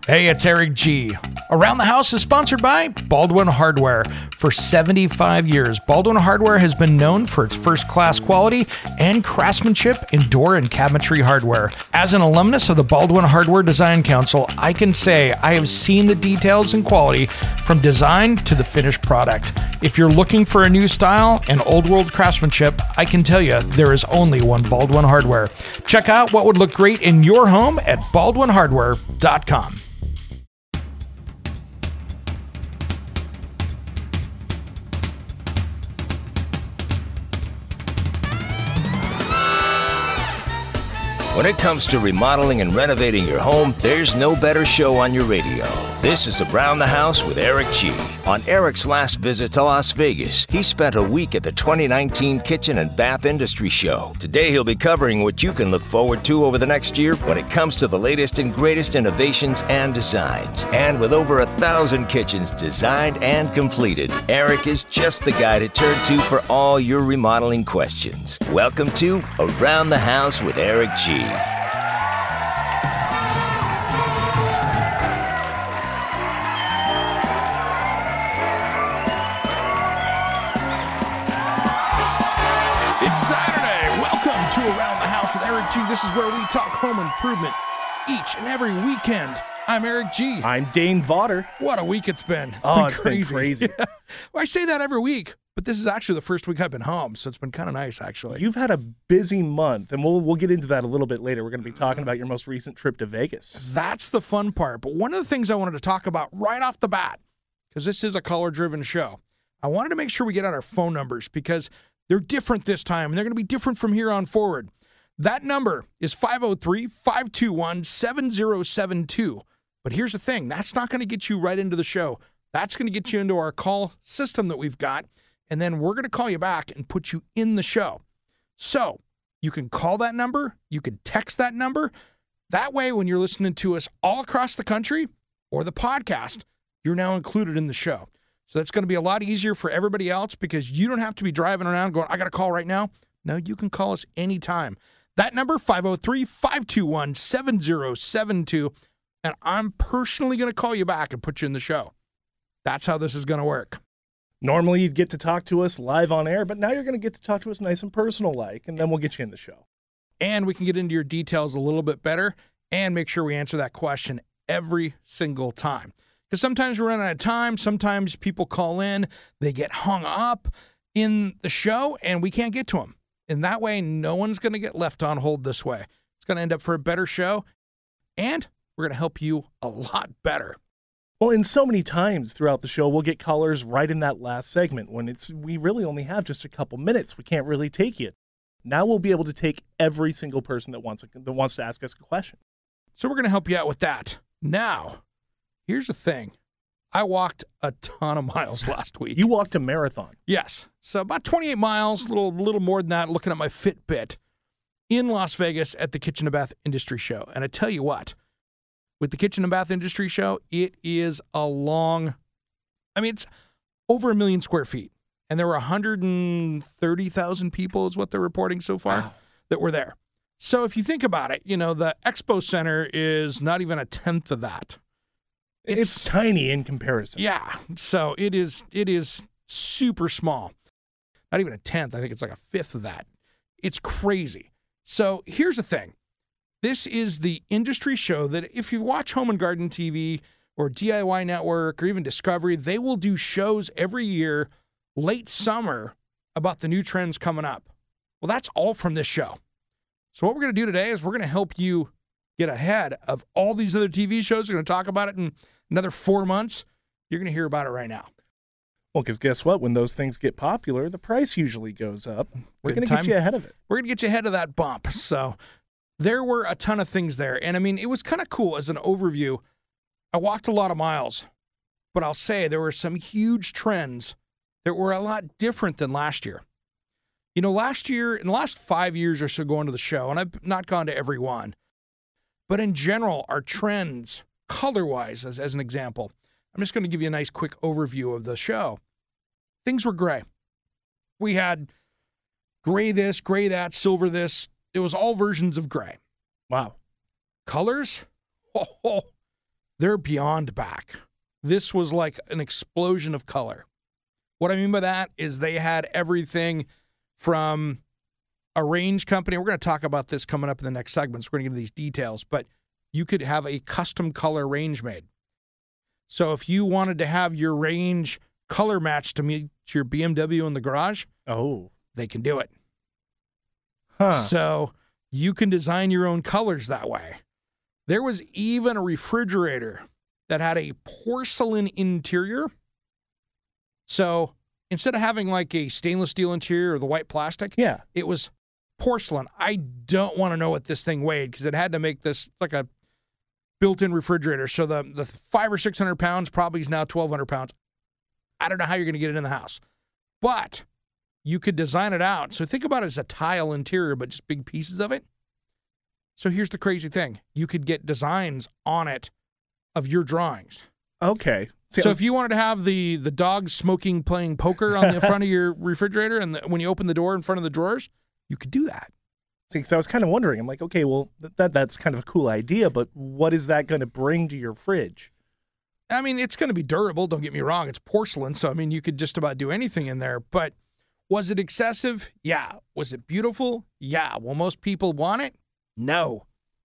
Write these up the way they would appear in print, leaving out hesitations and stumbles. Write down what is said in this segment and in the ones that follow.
Hey, it's Eric G. Around the House is sponsored by Baldwin Hardware. For 75 years, Baldwin Hardware has been known for its first-class quality and craftsmanship in door and cabinetry hardware. As an alumnus of the Baldwin Hardware Design Council, I can say I have seen the details and quality from design to the finished product. If you're looking for a new style and old-world craftsmanship, I can tell you there is only one Baldwin Hardware. Check out what would look great in your home at baldwinhardware.com. When it comes to remodeling and renovating your home, there's no better show on your radio. This is Around the House with Eric G. On Eric's last visit to Las Vegas, he spent a week at the 2019 Kitchen and Bath Industry Show. Today, he'll be covering what you can look forward to over the next year when it comes to the latest and greatest innovations and designs. And with over 1,000 kitchens designed and completed, Eric is just the guy to turn to for all your remodeling questions. Welcome to Around the House with Eric G. It's Saturday. Welcome to Around the House with Eric G. This is where we talk home improvement each and every weekend. I'm Eric G. I'm Dane Vaughter. What a week it's been. It's been crazy. Yeah. Well, I say that every week, but this is actually the first week I've been home, so it's been kind of nice, actually. You've had a busy month, and we'll get into that a little bit later. We're going to be talking about your most recent trip to Vegas. That's the fun part. But one of the things I wanted to talk about right off the bat, because this is a caller-driven show, I wanted to make sure we get out our phone numbers because they're different this time, and they're going to be different from here on forward. That number is 503-521-7072. But here's the thing. That's not going to get you right into the show. That's going to get you into our call system that we've got, and then we're going to call you back and put you in the show. So you can call that number. You can text that number. That way, when you're listening to us all across the country or the podcast, you're now included in the show. So that's going to be a lot easier for everybody else because you don't have to be driving around going, I got to call right now. No, you can call us anytime. That number, 503-521-7072. And I'm personally going to call you back and put you in the show. That's how this is going to work. Normally, you'd get to talk to us live on air, but now you're going to get to talk to us nice and personal-like, and then we'll get you in the show. And we can get into your details a little bit better and make sure we answer that question every single time. Because sometimes we run out of time. Sometimes people call in, they get hung up in the show, and we can't get to them. And that way, no one's going to get left on hold this way. It's going to end up for a better show, and we're going to help you a lot better. Well, and so many times throughout the show, we'll get callers right in that last segment when we really only have just a couple minutes. We can't really take it. Now we'll be able to take every single person that wants to ask us a question. So we're going to help you out with that. Now, here's the thing. I walked a ton of miles last week. You walked a marathon. Yes. So about 28 miles, a little more than that, looking at my Fitbit in Las Vegas at the Kitchen and Bath Industry Show. And I tell you what, with the Kitchen and Bath Industry Show, it is it's over 1 million square feet. And there were 130,000 people is what they're reporting so far that were there. So if you think about it, the Expo Center is not even a tenth of that. It's tiny in comparison. Yeah. So it is super small. Not even a tenth. I think it's like a fifth of that. It's crazy. So here's the thing. This is the industry show that if you watch Home and Garden TV or DIY Network or even Discovery, they will do shows every year, late summer, about the new trends coming up. Well, that's all from this show. So what we're going to do today is we're going to help you get ahead of all these other TV shows. We're going to talk about it in another 4 months. You're going to hear about it right now. Well, because guess what? When those things get popular, the price usually goes up. We're going to get you ahead of it. We're going to get you ahead of that bump. So there were a ton of things there. And it was kind of cool as an overview. I walked a lot of miles, but I'll say there were some huge trends that were a lot different than last year. Last year, in the last 5 years or so going to the show, and I've not gone to every one, but in general, our trends, color-wise, as an example, I'm just going to give you a nice quick overview of the show. Things were gray. We had gray this, gray that, silver this. It was all versions of gray. Wow. Colors? they're beyond back. This was like an explosion of color. What I mean by that is they had everything from a range company. We're going to talk about this coming up in the next segments. We're going to get into these details, but you could have a custom color range made. So if you wanted to have your range color match to meet your BMW in the garage, they can do it. So you can design your own colors that way. There was even a refrigerator that had a porcelain interior. So instead of having like a stainless steel interior or the white plastic, it was porcelain. I don't want to know what this thing weighed because it had to make this like a built-in refrigerator. So the 500 or 600 pounds probably is now 1,200 pounds. I don't know how you're going to get it in the house, but you could design it out. So think about it as a tile interior, but just big pieces of it. So here's the crazy thing. You could get designs on it of your drawings. Okay. So if you wanted to have the dog smoking, playing poker on the front of your refrigerator, and when you open the door in front of the drawers, you could do that. See, because I was kind of wondering, I'm like, okay, well, that's kind of a cool idea, but what is that going to bring to your fridge? I mean, it's going to be durable. Don't get me wrong. It's porcelain. So, I mean, you could just about do anything in there. But was it excessive? Yeah. Was it beautiful? Yeah. Will most people want it? No.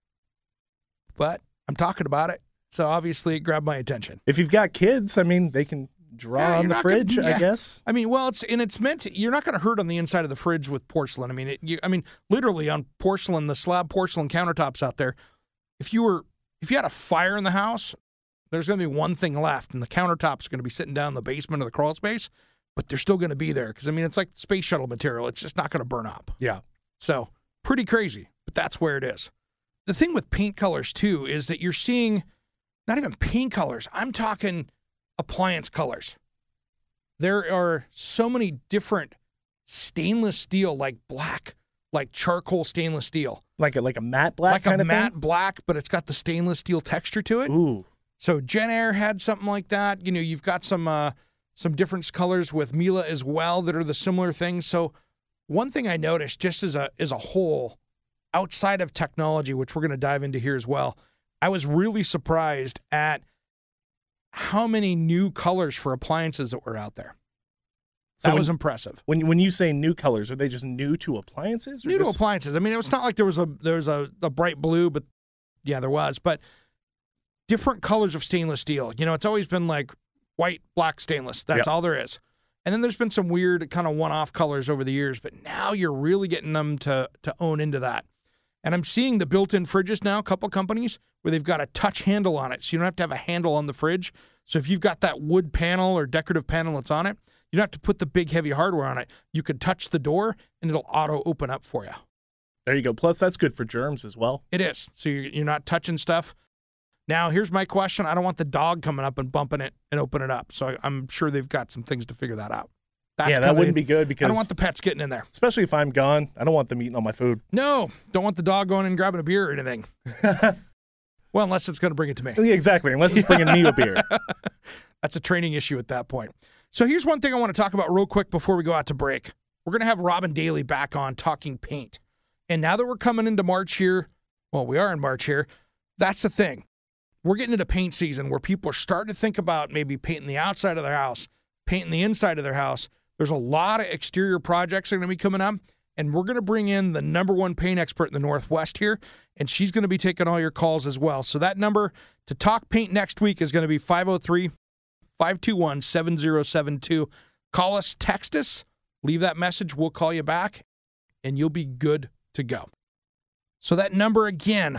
But I'm talking about it. So, obviously, it grabbed my attention. If you've got kids, I mean, they can draw on the fridge, I guess. I mean, well, it's meant to, you're not going to hurt on the inside of the fridge with porcelain. I mean, literally on porcelain, the slab porcelain countertops out there, if you had a fire in the house, there's going to be one thing left, and the countertop's going to be sitting down in the basement of the crawl space, but they're still going to be there because, I mean, it's like space shuttle material. It's just not going to burn up. Yeah. So, pretty crazy, but that's where it is. The thing with paint colors, too, is that you're seeing not even paint colors. I'm talking appliance colors. There are so many different stainless steel, like black, like charcoal stainless steel. Like a matte black kind of thing? Like a matte black, but it's got the stainless steel texture to it. Ooh. So Jen Air had something like that. You know, you've got some different colors with Miele as well that are the similar things. So one thing I noticed just as a whole, outside of technology, which we're going to dive into here as well, I was really surprised at how many new colors for appliances that were out there. That was impressive. When you say new colors, are they just new to appliances? Or new to appliances. I mean, it's not like there was a bright blue, but yeah, there was. But different colors of stainless steel. You know, it's always been like white, black, stainless. That's all there is. And then there's been some weird kind of one-off colors over the years, but now you're really getting them to own into that. And I'm seeing the built-in fridges now, a couple companies, where they've got a touch handle on it. So you don't have to have a handle on the fridge. So if you've got that wood panel or decorative panel that's on it, you don't have to put the big heavy hardware on it. You can touch the door and it'll auto open up for you. There you go. Plus, that's good for germs as well. It is. So you're not touching stuff. Now, here's my question. I don't want the dog coming up and bumping it and open it up. So I'm sure they've got some things to figure that out. That wouldn't be good because I don't want the pets getting in there. Especially if I'm gone. I don't want them eating all my food. No, don't want the dog going and grabbing a beer or anything. Well, unless it's going to bring it to me. Yeah, exactly, unless it's bringing me a beer. That's a training issue at that point. So here's one thing I want to talk about real quick before we go out to break. We're going to have Robin Daly back on talking paint. And now that we're coming into March here, well, we are in March here, that's the thing. We're getting into paint season where people are starting to think about maybe painting the outside of their house, painting the inside of their house. There's a lot of exterior projects that are going to be coming up, and we're going to bring in the #1 paint expert in the Northwest here, and she's going to be taking all your calls as well. So that number to talk paint next week is going to be 503-521-7072. Call us, text us, leave that message. We'll call you back, and you'll be good to go. So that number again,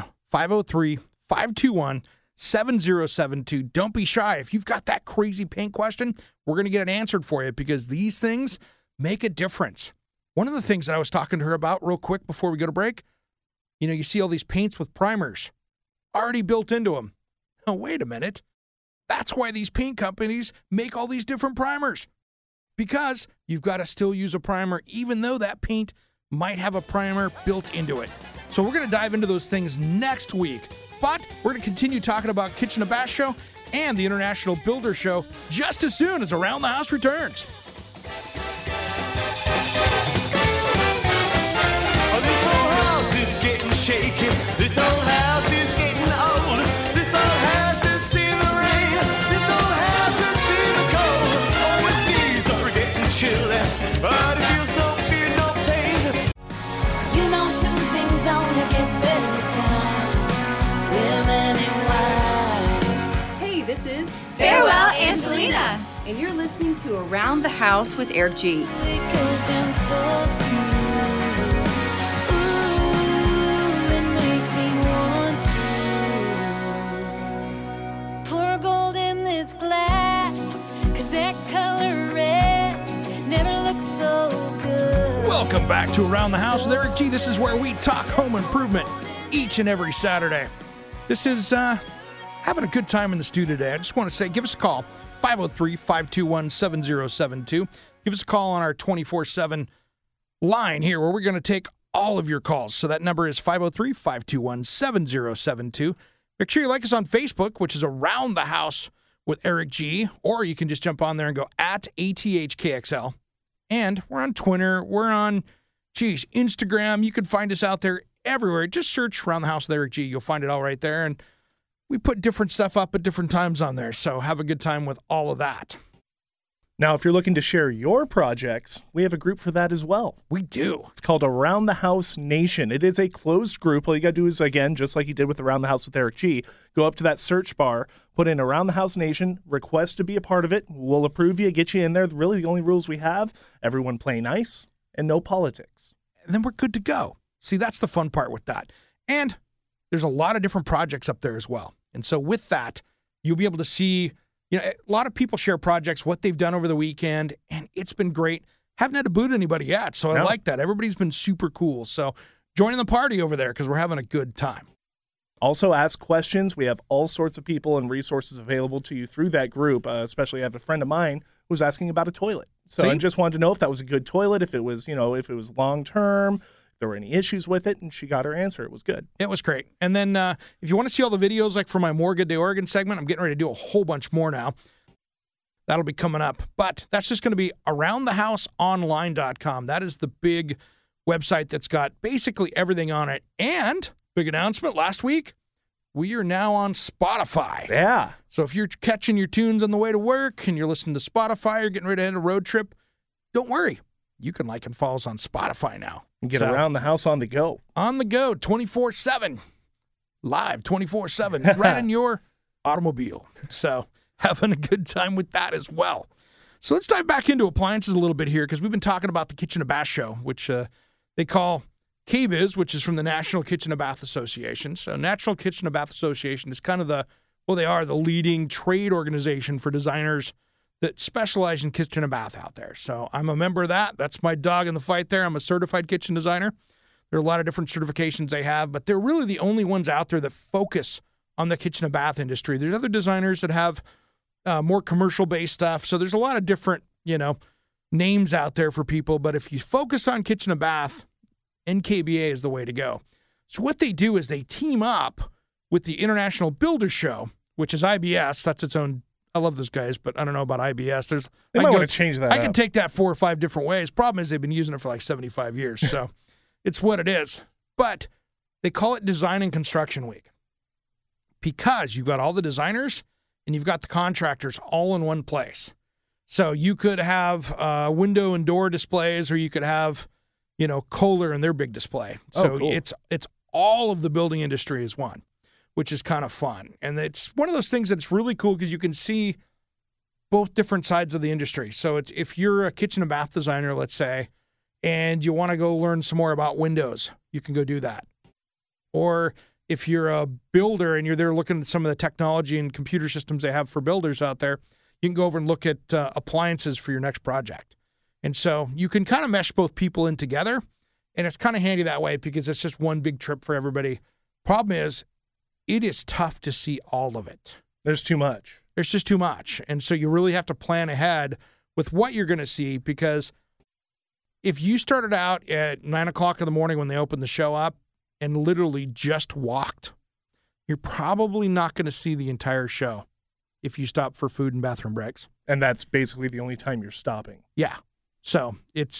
503-521-7072. Don't be shy. If you've got that crazy paint question, we're going to get it answered for you because these things make a difference. One of the things that I was talking to her about real quick before we go to break, you know, you see all these paints with primers already built into them. Oh, wait a minute. That's why these paint companies make all these different primers, because you've got to still use a primer even though that paint might have a primer built into it. So we're going to dive into those things next week. But we're going to continue talking about Kitchen and Bash Show and the International Builder Show just as soon as Around the House returns. Oh, this old house is getting shaky. This old house is getting old. This old house is sealed and you're listening to Around the House with Eric G. It goes down so smooth. Ooh, it makes me want to pour gold in this glass, 'cause that color red never looks so good. Welcome back to Around the House with Eric G. This is where we talk home improvement each and every Saturday. This is having a good time in the studio today. I just want to say, give us a call, 503-521-7072. Give us a call on our 24/7 line here where we're going to take all of your calls. So that number is 503-521-7072. Make sure you like us on Facebook, which is Around the House with Eric G. Or you can just jump on there and go at ATHKXL. And we're on Twitter. We're on, Instagram. You can find us out there everywhere. Just search Around the House with Eric G. You'll find it all right there. And we put different stuff up at different times on there. So have a good time with all of that. Now, if you're looking to share your projects, we have a group for that as well. We do. It's called Around the House Nation. It is a closed group. All you got to do is, again, just like you did with Around the House with Eric G., go up to that search bar, put in Around the House Nation, request to be a part of it. We'll approve you, get you in there. Really, the only rules we have, everyone play nice and no politics. And then we're good to go. See, that's the fun part with that. And there's a lot of different projects up there as well. And so with that, you'll be able to see, a lot of people share projects, what they've done over the weekend, and it's been great. Haven't had to boot anybody yet, so I like that. Everybody's been super cool. So joining the party over there because we're having a good time. Also, ask questions. We have all sorts of people and resources available to you through that group, especially I have a friend of mine who was asking about a toilet. So I just wanted to know if that was a good toilet, if it was, if it was long-term, if there were any issues with it, and she got her answer. It was good. It was great. And then if you want to see all the videos, like for my More Good Day Oregon segment, I'm getting ready to do a whole bunch more now. That'll be coming up. But that's just going to be aroundthehouseonline.com. That is the big website that's got basically everything on it. And, big announcement, last week, we are now on Spotify. Yeah. So if you're catching your tunes on the way to work and you're listening to Spotify or getting ready to hit a road trip, don't worry. You can like and follow us on Spotify now. And get Around the House on the go. On the go, 24/7. Live, 24/7, right in your automobile. So having a good time with that as well. So let's dive back into appliances a little bit here because we've been talking about the Kitchen and Bath Show, which they call KBIS, which is from the National Kitchen and Bath Association. So National Kitchen and Bath Association is kind of they are the leading trade organization for designers that specialize in kitchen and bath out there. So I'm a member of that. That's my dog in the fight there. I'm a certified kitchen designer. There are a lot of different certifications they have, but they're really the only ones out there that focus on the kitchen and bath industry. There's other designers that have more commercial-based stuff. So there's a lot of different, names out there for people. But if you focus on kitchen and bath, NKBA is the way to go. So what they do is they team up with the International Builder Show, which is IBS. That's its own. I love those guys, but I don't know about IBS. They might want to change that. I can take that 4 or 5 different ways. Problem is they've been using it for like 75 years. So it's what it is. But they call it Design and Construction Week because you've got all the designers and you've got the contractors all in one place. So you could have window and door displays, or you could have, Kohler and their big display. So cool. It's all of the building industry is one, which is kind of fun. And it's one of those things that's really cool because you can see both different sides of the industry. So if you're a kitchen and bath designer, let's say, and you want to go learn some more about windows, you can go do that. Or if you're a builder and you're there looking at some of the technology and computer systems they have for builders out there, you can go over and look at appliances for your next project. And so you can kind of mesh both people in together, and it's kind of handy that way because it's just one big trip for everybody. Problem is, it is tough to see all of it. There's too much. There's just too much. And so you really have to plan ahead with what you're going to see, because if you started out at 9 o'clock in the morning when they opened the show up and literally just walked, you're probably not going to see the entire show if you stop for food and bathroom breaks. And that's basically the only time you're stopping. Yeah. So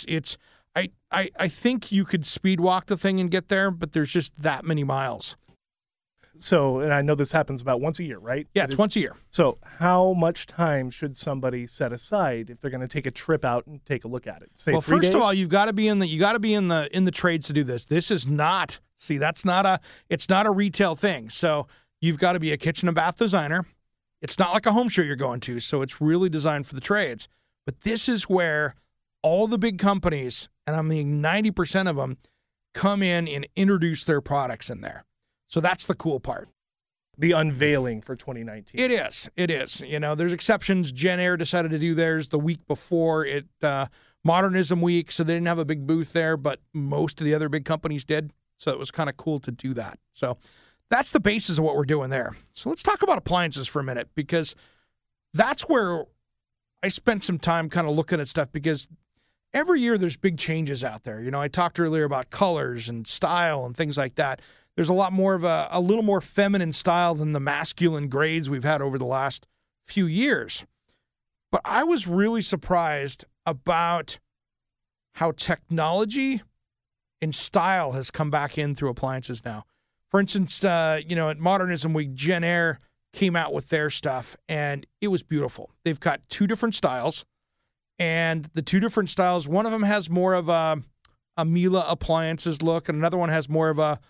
I think you could speed walk the thing and get there, but there's just that many miles. So, and I know this happens about once a year, right? Yeah, it's once a year. So how much time should somebody set aside if they're going to take a trip out and take a look at it? Say well, 3 days? first of all, you got to be in the trades to do this. This is not, it's not a retail thing. So you've got to be a kitchen and bath designer. It's not like a home show you're going to, so it's really designed for the trades. But this is where all the big companies, and I mean 90% of them, come in and introduce their products in there. So that's the cool part. The unveiling for 2019. It is. It is. You know, there's exceptions. Jen Air decided to do theirs the week before it, Modernism Week, so they didn't have a big booth there, but most of the other big companies did. So it was kind of cool to do that. So that's the basis of what we're doing there. So let's talk about appliances for a minute, because that's where I spent some time kind of looking at stuff, because every year there's big changes out there. You know, I talked earlier about colors and style and things like that. There's a lot more of a little more feminine style than the masculine grades we've had over the last few years. But I was really surprised about how technology and style has come back in through appliances now. For instance, at Modernism Week, Jen Air came out with their stuff, and it was beautiful. They've got two different styles, and the two different styles, one of them has more of a Miele appliances look, and another one has more of a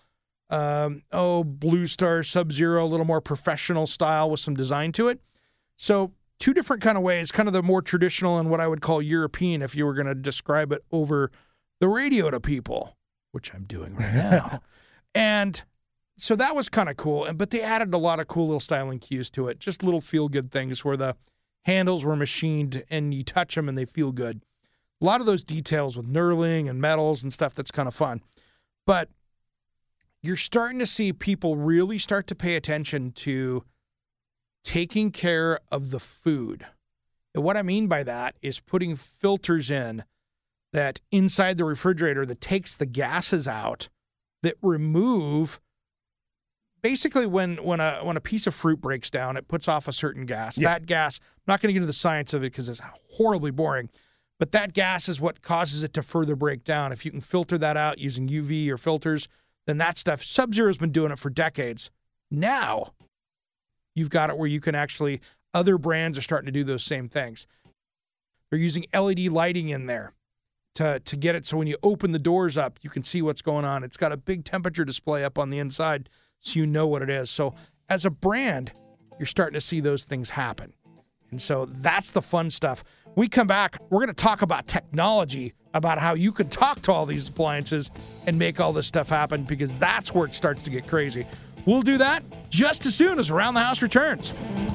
Blue Star Sub-Zero, a little more professional style with some design to it. So two different kind of ways, kind of the more traditional and what I would call European if you were going to describe it over the radio to people, which I'm doing right now. And so that was kind of cool. But they added a lot of cool little styling cues to it, just little feel-good things where the handles were machined and you touch them and they feel good. A lot of those details with knurling and metals and stuff that's kind of fun. But you're starting to see people really start to pay attention to taking care of the food. And what I mean by that is putting filters in that inside the refrigerator that takes the gases out that remove. Basically, when a piece of fruit breaks down, it puts off a certain gas. Yeah. That gas, I'm not going to get into the science of it because it's horribly boring, but that gas is what causes it to further break down. If you can filter that out using UV or filters, then that stuff, Sub-Zero's been doing it for decades. Now, you've got it where you can actually, other brands are starting to do those same things. They're using LED lighting in there to get it so when you open the doors up, you can see what's going on. It's got a big temperature display up on the inside so you know what it is. So as a brand, you're starting to see those things happen. And so that's the fun stuff. When we come back, we're going to talk about technology, about how you can talk to all these appliances and make all this stuff happen, because that's where it starts to get crazy. We'll do that just as soon as Around the House returns.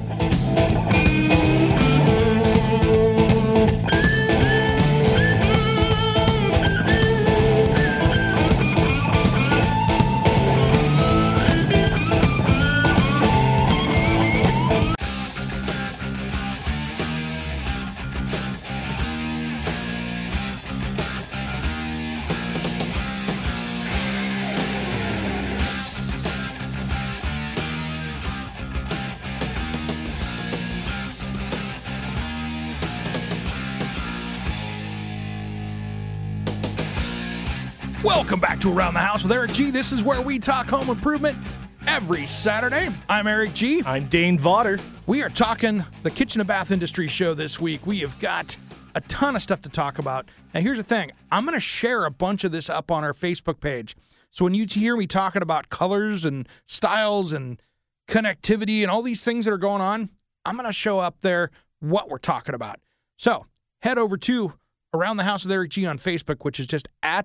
Welcome back to Around the House with Eric G. This is where we talk home improvement every Saturday. I'm Eric G. I'm Dane Vaughter. We are talking the kitchen and bath industry show this week. We have got a ton of stuff to talk about. Now, here's the thing. I'm going to share a bunch of this up on our Facebook page. So when you hear me talking about colors and styles and connectivity and all these things that are going on, I'm going to show up there what we're talking about. So head over to Around the House with Eric G on Facebook, which is just at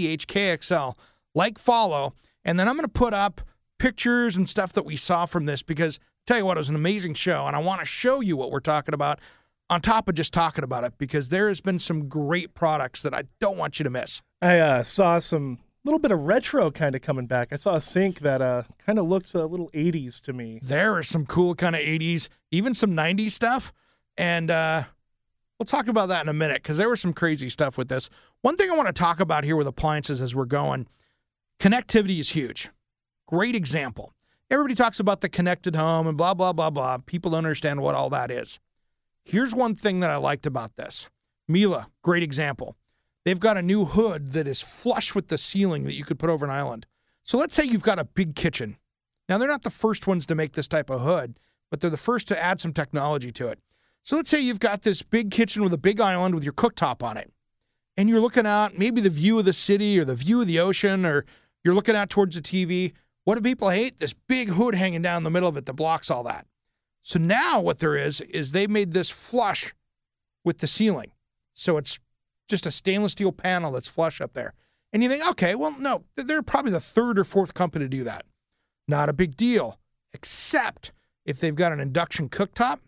ATHKXL. Like, follow, and then I'm going to put up pictures and stuff that we saw from this, because tell you what, it was an amazing show, and I want to show you what we're talking about on top of just talking about it, because there has been some great products that I don't want you to miss. I saw some little bit of retro kind of coming back. I saw a sink that kind of looked a little 80s to me. There are some cool kind of 80s, even some 90s stuff, and we'll talk about that in a minute, because there was some crazy stuff with this. One thing I want to talk about here with appliances as we're going, connectivity is huge. Great example. Everybody talks about the connected home and blah, blah, blah, blah. People don't understand what all that is. Here's one thing that I liked about this. Miele, great example. They've got a new hood that is flush with the ceiling that you could put over an island. So let's say you've got a big kitchen. Now, they're not the first ones to make this type of hood, but they're the first to add some technology to it. So let's say you've got this big kitchen with a big island with your cooktop on it, and you're looking out maybe the view of the city or the view of the ocean, or you're looking out towards the TV. What do people hate? This big hood hanging down the middle of it that blocks all that. So now what there is they made this flush with the ceiling. So it's just a stainless steel panel that's flush up there. And you think, okay, well, no, they're probably the third or fourth company to do that. Not a big deal, except if they've got an induction cooktop,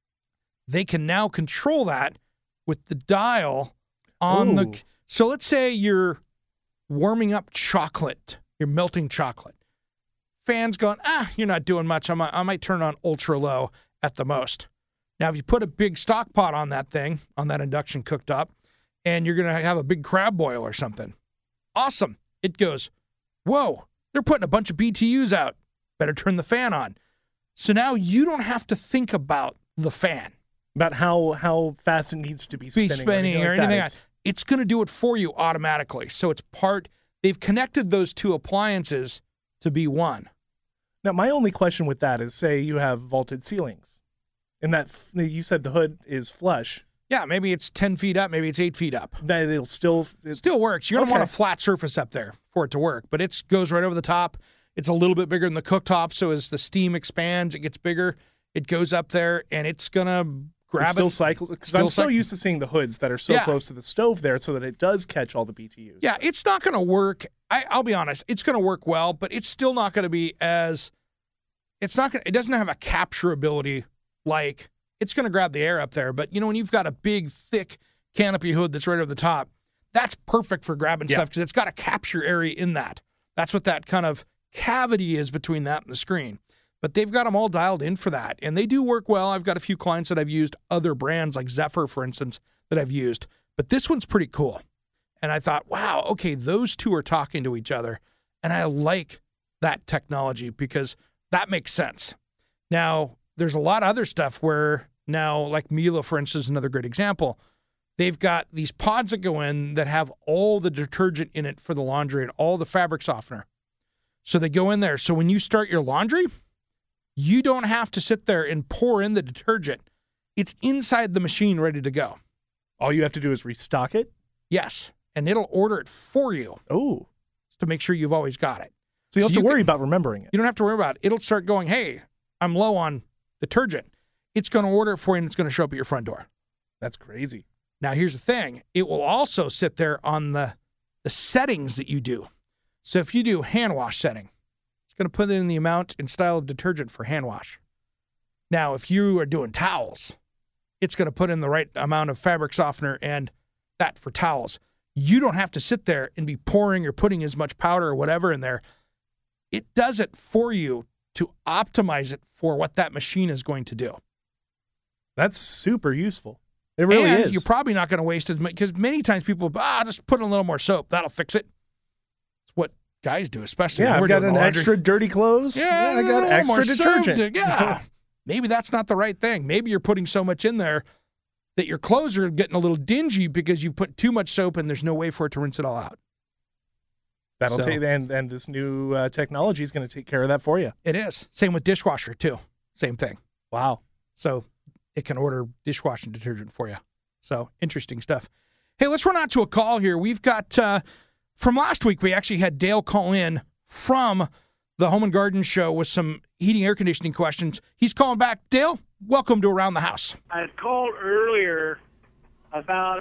they can now control that with the dial on the. So let's say you're warming up chocolate, you're melting chocolate. Fan's going, you're not doing much. I might turn on ultra low at the most. Now, if you put a big stock pot on that thing, on that induction cooktop, and you're going to have a big crab boil or something, awesome. It goes, whoa, they're putting a bunch of BTUs out. Better turn the fan on. So now you don't have to think about the fan. About how fast it needs to be spinning or anything like that. It's going to do it for you automatically. So it's they've connected those two appliances to be one. Now, my only question with that is, say you have vaulted ceilings, and that you said the hood is flush. Yeah, maybe it's 10 feet up, maybe it's 8 feet up. That it still works. You're going to want a flat surface up there for it to work, but it goes right over the top. It's a little bit bigger than the cooktop, so as the steam expands, it gets bigger. It goes up there, and it's going to grab it. Still cycles, because I'm so used to seeing the hoods that are so close to the stove there so that it does catch all the BTUs. Yeah, it's not going to work. I'll be honest, it's going to work well, but it's still not going to be as, it doesn't have a capture ability like, it's going to grab the air up there. But, when you've got a big, thick canopy hood that's right over the top, that's perfect for grabbing stuff because it's got a capture area in that. That's what that kind of cavity is between that and the screen. But they've got them all dialed in for that, and they do work well. I've got a few clients that I've used, other brands like Zephyr, for instance, that I've used. But this one's pretty cool. And I thought, wow, okay, those two are talking to each other. And I like that technology because that makes sense. Now, there's a lot of other stuff where now, like Miele, for instance, is another great example. They've got these pods that go in that have all the detergent in it for the laundry and all the fabric softener. So they go in there. So when you start your laundry, you don't have to sit there and pour in the detergent. It's inside the machine ready to go. All you have to do is restock it? Yes. And it'll order it for you. Oh. To make sure you've always got it. So you don't have to worry about remembering it. You don't have to worry about it. It'll start going, hey, I'm low on detergent. It's going to order it for you, and it's going to show up at your front door. That's crazy. Now, here's the thing. It will also sit there on the settings that you do. So if you do hand wash setting, it's going to put in the amount and style of detergent for hand wash. Now, if you are doing towels, it's going to put in the right amount of fabric softener and that for towels. You don't have to sit there and be pouring or putting as much powder or whatever in there. It does it for you to optimize it for what that machine is going to do. That's super useful. It really is. You're probably not going to waste as much, because many times people, just put in a little more soap. That'll fix it. It's what guys do, especially. Yeah, I've got an extra dirty clothes. Yeah, I got extra detergent. Yeah. Maybe that's not the right thing. Maybe you're putting so much in there that your clothes are getting a little dingy because you put too much soap and there's no way for it to rinse it all out. That'll take, and this new technology is going to take care of that for you. It is. Same with dishwasher, too. Same thing. Wow. So it can order dishwashing detergent for you. So interesting stuff. Hey, let's run out to a call here. We've got, from last week, we actually had Dale call in from the Home and Garden Show with some heating air conditioning questions. He's calling back. Dale, welcome to Around the House. I called earlier about,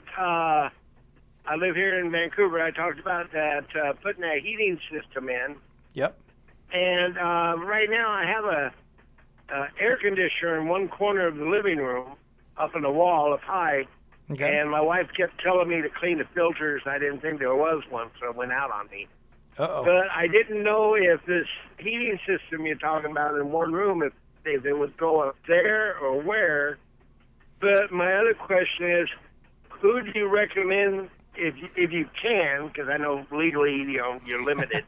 I live here in Vancouver. I talked about that, putting a heating system in. Yep. And right now I have a air conditioner in one corner of the living room up on the wall up high. Okay. And my wife kept telling me to clean the filters. I didn't think there was one, so it went out on me. Uh-oh. But I didn't know if this heating system you're talking about in one room, if it would go up there or where. But my other question is, who do you recommend, if you can, because I know legally you're limited,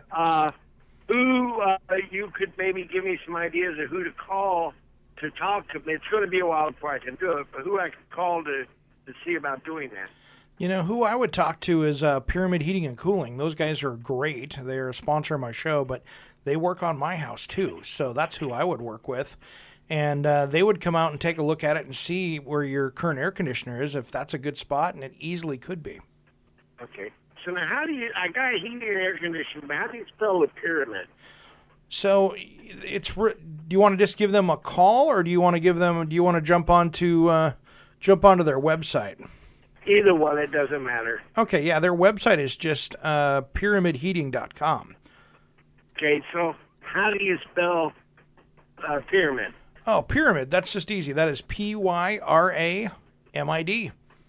who you could maybe give me some ideas of who to call to talk to me. It's going to be a while before I can do it, but who I could call to see about doing that. You know, who I would talk to is Pyramid Heating and Cooling. Those guys are great. They're a sponsor of my show, but they work on my house too. So that's who I would work with. And they would come out and take a look at it and see where your current air conditioner is, if that's a good spot, and it easily could be. Okay. So now I got a heating and air conditioner, but how do you spell the Pyramid? So do you want to just give them a call, or do you want to jump onto their website? Either one, it doesn't matter. Okay, yeah, their website is just pyramidheating.com. Okay, so how do you spell pyramid? Oh, pyramid, that's just easy. That is Pyramid. MID.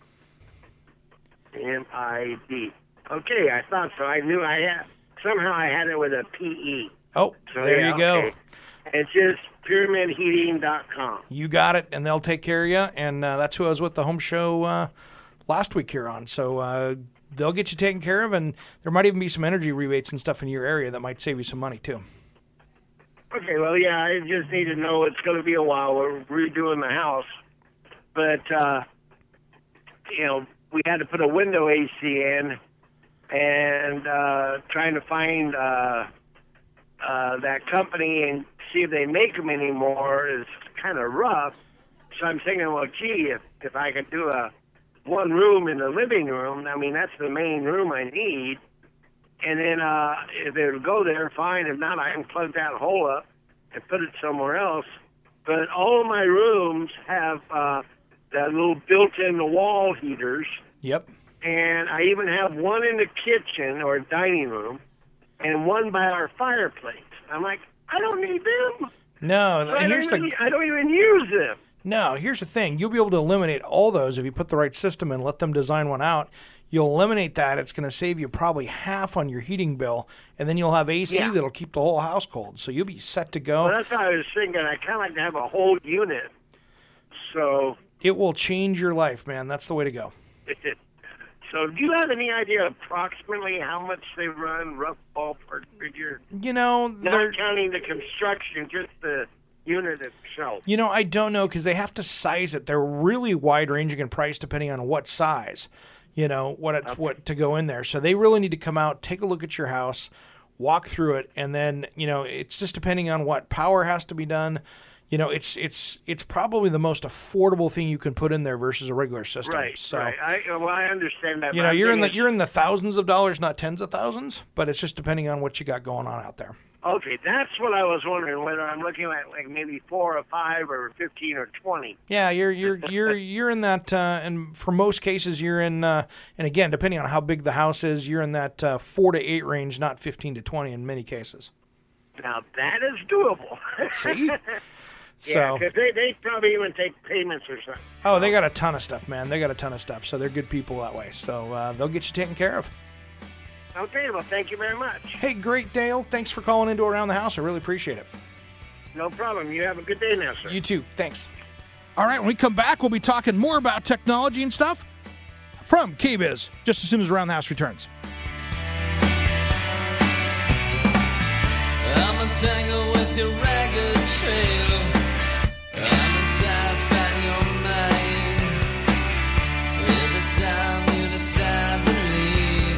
Okay, I thought so. I knew somehow I had it with a PE. Oh, So, there you go. okay. It's just pyramidheating.com. You got it, and they'll take care of you. And that's who I was with the home show last week here on. So they'll get you taken care of, and there might even be some energy rebates and stuff in your area that might save you some money, too. Okay, well, yeah, I just need to know it's going to be a while. We're redoing the house. But, we had to put a window AC in, and trying to find that company and see if they make them anymore is kind of rough. So I'm thinking, well, gee, if I could do one room in the living room, I mean, that's the main room I need. And then if it would go there, fine. If not, I can plug that hole up and put it somewhere else. But all of my rooms have that little built-in wall heaters. Yep. And I even have one in the kitchen or dining room and one by our fireplace. I'm like, I don't need them. No, So I don't even use them. No, here's the thing. You'll be able to eliminate all those if you put the right system and let them design one out. You'll eliminate that. It's going to save you probably half on your heating bill, and then you'll have AC that'll keep the whole house cold. So you'll be set to go. Well, that's how I was thinking. I kind of like to have a whole unit. So it will change your life, man. That's the way to go. So do you have any idea approximately how much they run, rough ballpark figure? Not counting the construction, just the unit itself. I don't know, because they have to size it. They're really wide-ranging in price depending on what size, what to go in there. So they really need to come out, take a look at your house, walk through it, and then, it's just depending on what power has to be done. It's probably the most affordable thing you can put in there versus a regular system. Right. So, right. I understand that. You're in the thousands of dollars, not tens of thousands, but it's just depending on what you got going on out there. Okay, that's what I was wondering, whether I'm looking at like maybe 4 or 5 or 15 or 20. Yeah, you're in that, and for most cases you're in, and again, depending on how big the house is, you're in that 4 to 8 range, not 15 to 20 in many cases. Now that is doable. See? Yeah, because they probably even take payments or something. Oh, they got a ton of stuff, man. They got a ton of stuff, so they're good people that way. So they'll get you taken care of. Okay, well, thank you very much. Hey, great, Dale. Thanks for calling into Around the House. I really appreciate it. No problem. You have a good day now, sir. You too. Thanks. All right, when we come back, we'll be talking more about technology and stuff from KBIZ just as soon as Around the House returns. I'm entangled with your ragged trail. I'm enticed by your mind. Every time you decide to leave,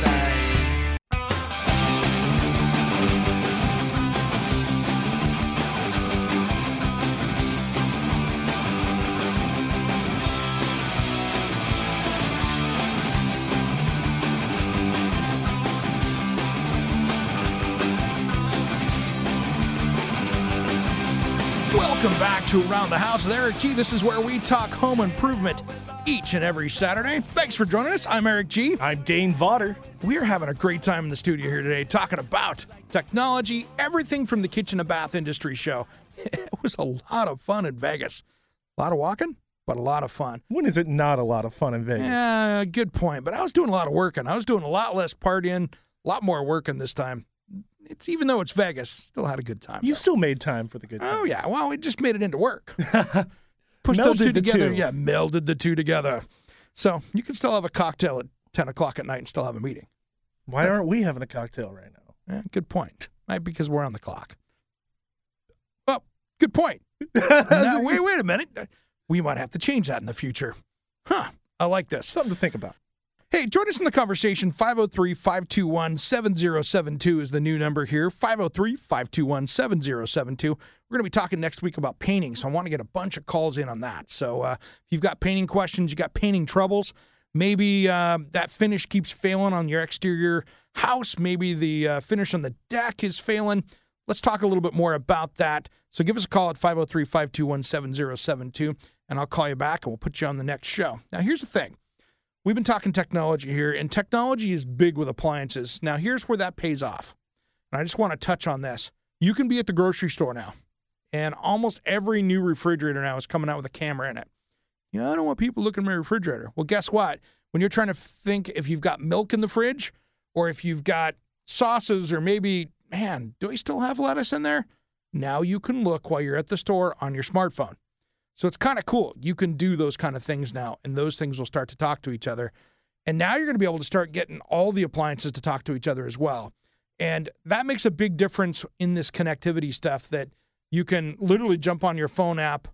Welcome back to Around the House with Eric G. This is where we talk home improvement each and every Saturday. Thanks for joining us. I'm Eric G. I'm Dane Vaughter. We are having a great time in the studio here today talking about technology, everything from the kitchen and bath industry show. It was a lot of fun in Vegas. A lot of walking, but a lot of fun. When is it not a lot of fun in Vegas? Yeah, good point. But I was doing a lot of working. I was doing a lot less partying, a lot more working this time. Even though it's Vegas, still had a good time. You still made time for the good times. Oh, yeah. Well, we just made it into work. Pushed those two together. Yeah, melded the two together. So you can still have a cocktail at 10 o'clock at night and still have a meeting. Why aren't we having a cocktail right now? Good point. Might because we're on the clock. Well, good point. Now, wait a minute. We might have to change that in the future. Huh. I like this. Something to think about. Hey, join us in the conversation. 503-521-7072 is the new number here. 503-521-7072. We're going to be talking next week about painting, so I want to get a bunch of calls in on that. So if you've got painting questions, you got painting troubles, maybe that finish keeps failing on your exterior house, maybe the finish on the deck is failing, let's talk a little bit more about that. So give us a call at 503-521-7072, and I'll call you back, and we'll put you on the next show. Now, here's the thing. We've been talking technology here, and technology is big with appliances. Now, here's where that pays off. And I just want to touch on this. You can be at the grocery store now, and almost every new refrigerator now is coming out with a camera in it. You know, I don't want people looking at my refrigerator. Well, guess what? When you're trying to think if you've got milk in the fridge or if you've got sauces or maybe, man, do I still have lettuce in there? Now you can look while you're at the store on your smartphone. So it's kind of cool. You can do those kind of things now, and those things will start to talk to each other. And now you're going to be able to start getting all the appliances to talk to each other as well. And that makes a big difference in this connectivity stuff, that you can literally jump on your phone app,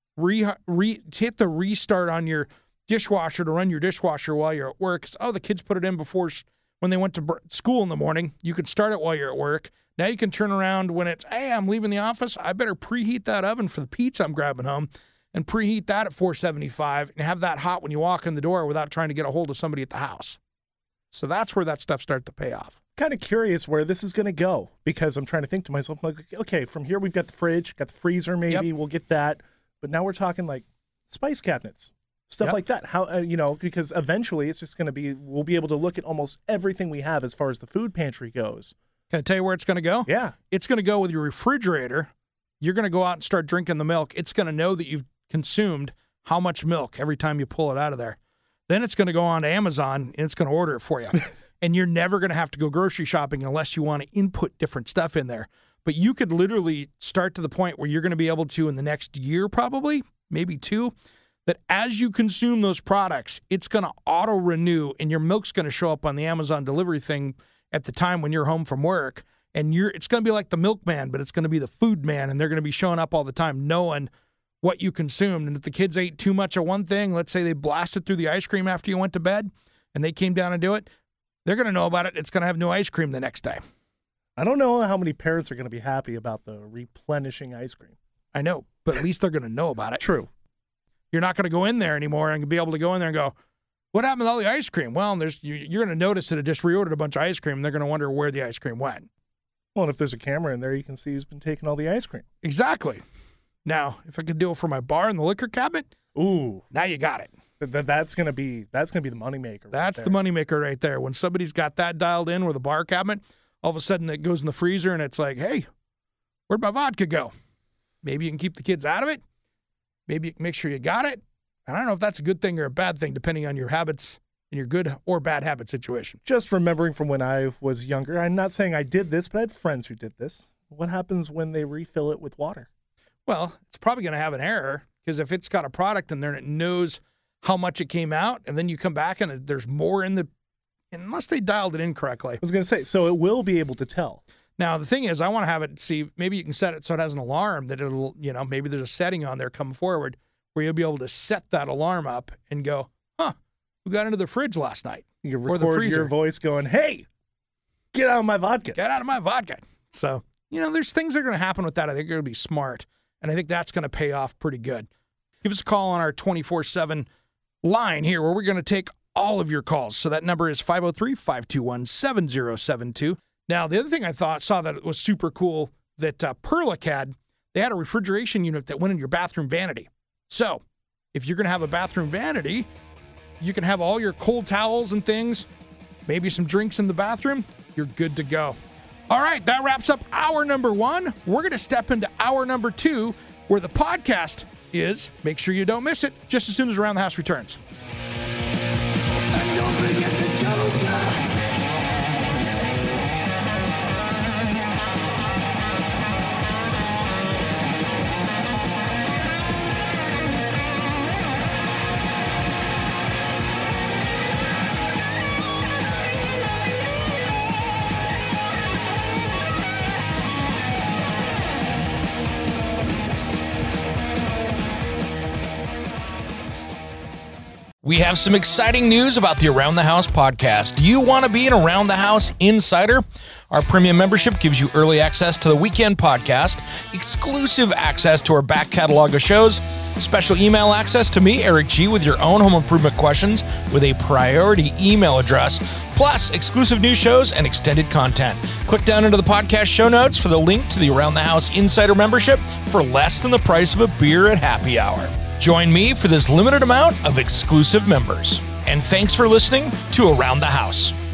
hit the restart on your dishwasher to run your dishwasher while you're at work. Oh, the kids put it in before when they went to school in the morning. You can start it while you're at work. Now you can turn around when it's, hey, I'm leaving the office. I better preheat that oven for the pizza I'm grabbing home, and preheat that at 475 and have that hot when you walk in the door without trying to get a hold of somebody at the house. So that's where that stuff starts to pay off. Kind of curious where this is going to go, because I'm trying to think to myself, like, okay, from here we've got the fridge, got the freezer, maybe we'll get that. But now we're talking like spice cabinets, stuff like that. How, because eventually it's just going to be, we'll be able to look at almost everything we have as far as the food pantry goes. Can I tell you where it's going to go? Yeah. It's going to go with your refrigerator. You're going to go out and start drinking the milk. It's going to know that you've consumed how much milk every time you pull it out of there. Then it's going to go on to Amazon, and it's going to order it for you. And you're never going to have to go grocery shopping unless you want to input different stuff in there. But you could literally start to the point where you're going to be able to, in the next year probably, maybe 2, that as you consume those products, it's going to auto-renew, and your milk's going to show up on the Amazon delivery thing at the time when you're home from work. And it's going to be like the milkman, but it's going to be the food man, and they're going to be showing up all the time knowing what you consumed. And if the kids ate too much of one thing, let's say they blasted through the ice cream after you went to bed and they came down and do it, they're going to know about it. It's going to have new ice cream the next day. I don't know how many parents are going to be happy about the replenishing ice cream. I know, but at least they're going to know about it. True. You're not going to go in there anymore and be able to go in there and go, what happened to all the ice cream? Well, you're going to notice that it just reordered a bunch of ice cream, and they're going to wonder where the ice cream went. Well, and if there's a camera in there, you can see who's been taking all the ice cream. Exactly. Now, if I could do it for my bar in the liquor cabinet, ooh, now you got it. That's gonna be the moneymaker. That's the moneymaker right there. When somebody's got that dialed in with a bar cabinet, all of a sudden it goes in the freezer and it's like, hey, where'd my vodka go? Maybe you can keep the kids out of it. Maybe you can make sure you got it. And I don't know if that's a good thing or a bad thing, depending on your habits and your good or bad habit situation. Just remembering from when I was younger, I'm not saying I did this, but I had friends who did this. What happens when they refill it with water? Well, it's probably going to have an error, because if it's got a product in there and it knows how much it came out, and then you come back and there's more in the, unless they dialed it in correctly. I was going to say, so it will be able to tell. Now, the thing is, I want to have it, see, maybe you can set it so it has an alarm that it'll, maybe there's a setting on there coming forward where you'll be able to set that alarm up and go, who got into the fridge last night? You can or the record freezer. your voice going, hey, get out of my vodka. Get out of my vodka. So, there's things that are going to happen with that. I think they're going to be smart. And I think that's going to pay off pretty good. Give us a call on our 24/7 line here, where we're going to take all of your calls. So that number is 503-521-7072. Now, the other thing I saw that was super cool that Perlick had, they had a refrigeration unit that went in your bathroom vanity. So if you're going to have a bathroom vanity, you can have all your cold towels and things, maybe some drinks in the bathroom. You're good to go. All right, that wraps up hour number 1. We're going to step into hour number 2, where the podcast is. Make sure you don't miss it just as soon as Around the House returns. And don't forget the Joker. We have some exciting news about the Around the House podcast. Do you want to be an Around the House insider? Our premium membership gives you early access to the weekend podcast, exclusive access to our back catalog of shows, special email access to me, Eric G, with your own home improvement questions with a priority email address, plus exclusive new shows and extended content. Click down into the podcast show notes for the link to the Around the House insider membership for less than the price of a beer at happy hour. Join me for this limited amount of exclusive members. And thanks for listening to Around the House.